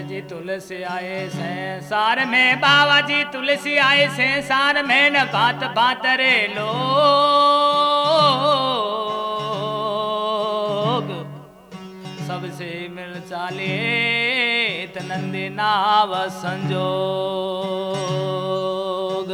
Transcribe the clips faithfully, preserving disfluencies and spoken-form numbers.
जी तुलसी आए संसार में, बाबा जी तुलसी आए संसार में, न भात भात रे लोग सबसे मिल चाले नंदी नाव संजोग।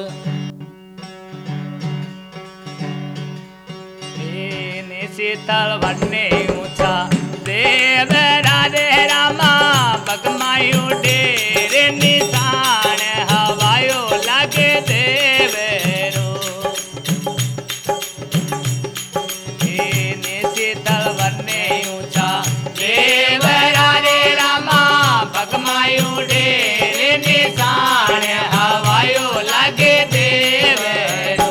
शीतल भन्ने ऊंचा देव राधे रामा बगमायु डेरे निशान हवायो लगे देवेरो। शीतल भन्ने ऊंचा देव राधे रामा बगमायु डेरे निशान हवायो लगे देवेरो।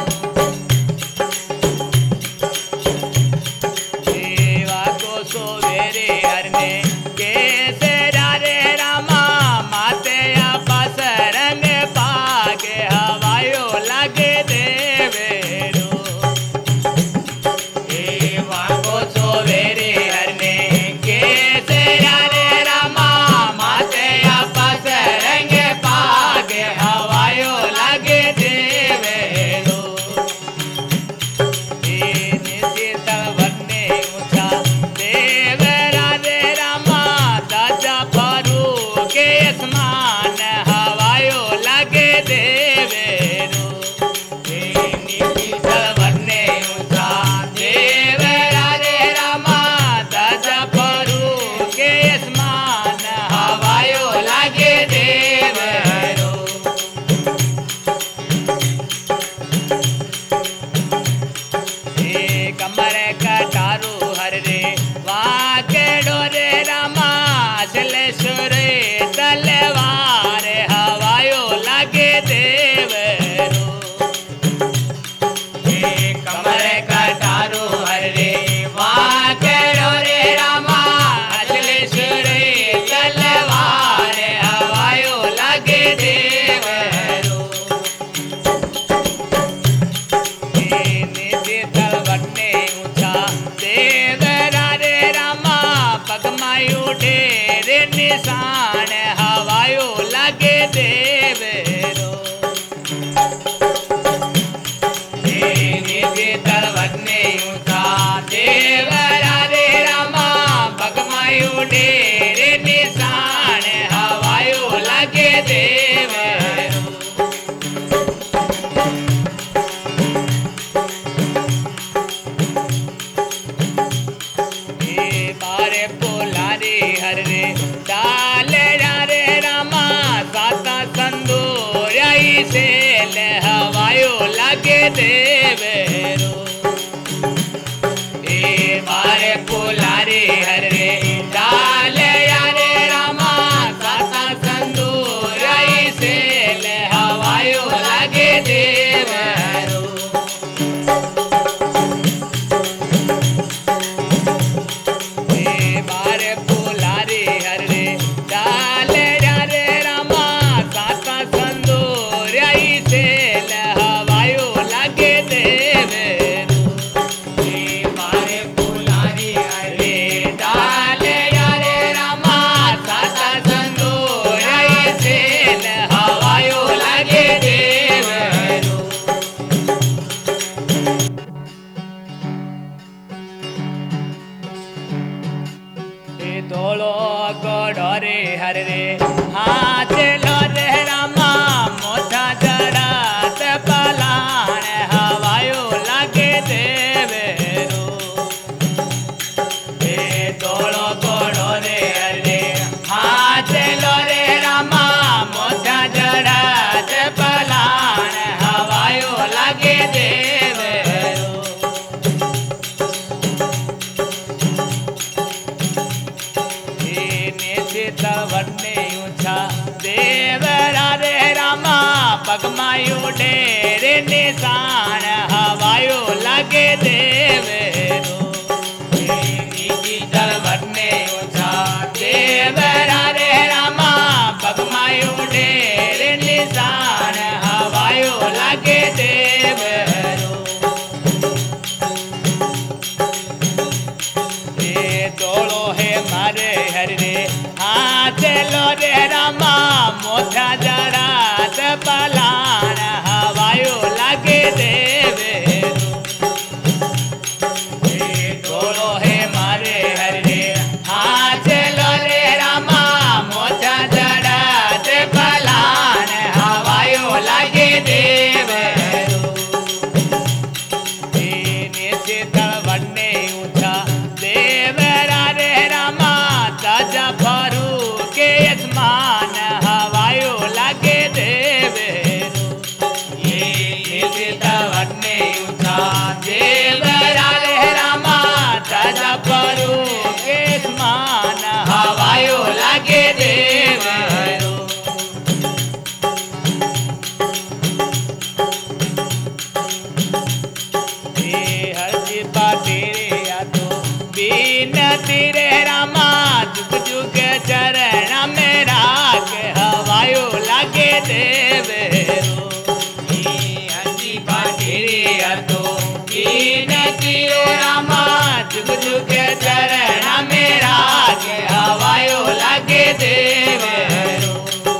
निशान हवायो लगे देवेरो। शीतल भन्ने ऊंचा देव राधे रामा बगमायु डेरे निशान हवायो लगे देवेरो। बारे पोलारी हर रे डाले रे रामा साता संदूराई से हवायो लगे देवेरो। ए बारे पोलारी हर रे डाले रे रामा साता संदूराई से हवायो लगे देवेरो। दोलो गोड़ो रे हर रे हाँ चलो रे रामा मोथा जड़ात पलाण हवायो लगे देवेरो। ए दोलो गोड़ो रे हर रे हाँ चलो रे रामा मोथा जड़ात पलाण हवायो लगे देवेरो। भन्ने ऊंचा देव राधे रामा बगमायु डेरे निशान हवायो लगे देवेरो। शीतल भन्ने ऊंचा देव राधे रामा बगमायु डेरे निशान हवायो लगे देवेरो। दोलो है मारे हर रे हाँ चलो तीरे रामा जुग जुग चरण मेरा के हवायो लागे देवेरो हरजी पाटीरे तो कीन तीरे रामा जुग जुग चरण मेरा के हवायो लागे देवेरो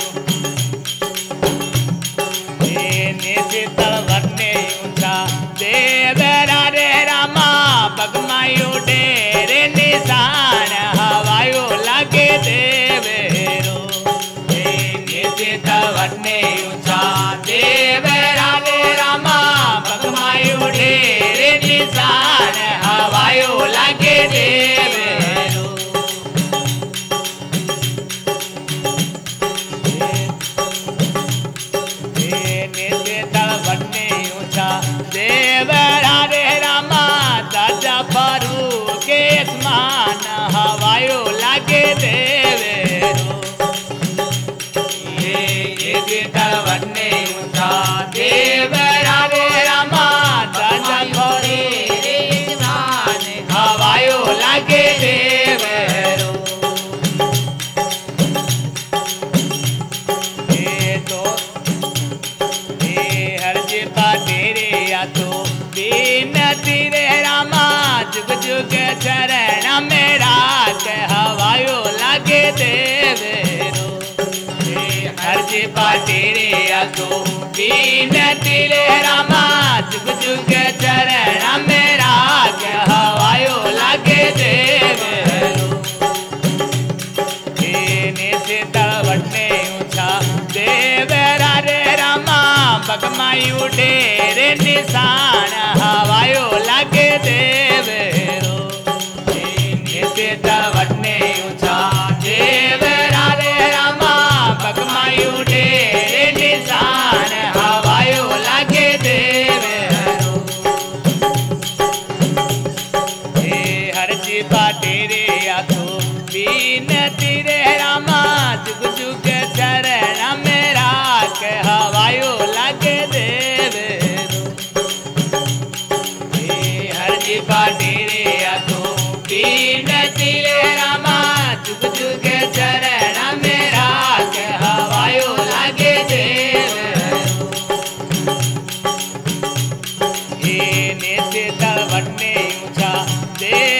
निज तलवरने ऊंचा देवरा रे रामा पगमायो डेरे निशान हवायो लागे देवेरो निज तलवरने ऊंचा देवरा रे रामा पगमायो डेरे निशान हवायो लागे देवेरो देवरा रे रामा दादा फरू के समान हवायो लागे देवेरो ये ये तलवरने ऊंचा देवरा रे रामा दादा फरू के समान हवायो लागे देवेरो ये तो हरजी पाटीरे तो दीन तीरे रामा जुग जुग चरण मेरा के हवायो लागे देवेरो हरजी पाटीरे तो दीन तीरे रामा जुग जुग चरण मेरा के हवायो लागे देवेरो से तलवरने ऊंचा देवरा रे रामा पगमायू डेरे निशान हवायो लागे देवेरो से तलवरने ऊंचा देवरा रे रामा पगमायू डेरे निशान हवायो लागे देवेरो हरजी पाटीरे तो बीन तीरे रामा जुग जुग चरण मेरा के हवायो लागे देवेरो हरजी पाटीरे तो बीन तीरे रामा जुग जुग चरण मेरा के हवायो लागे देवेरो ने से तलवरने ऊंचा दे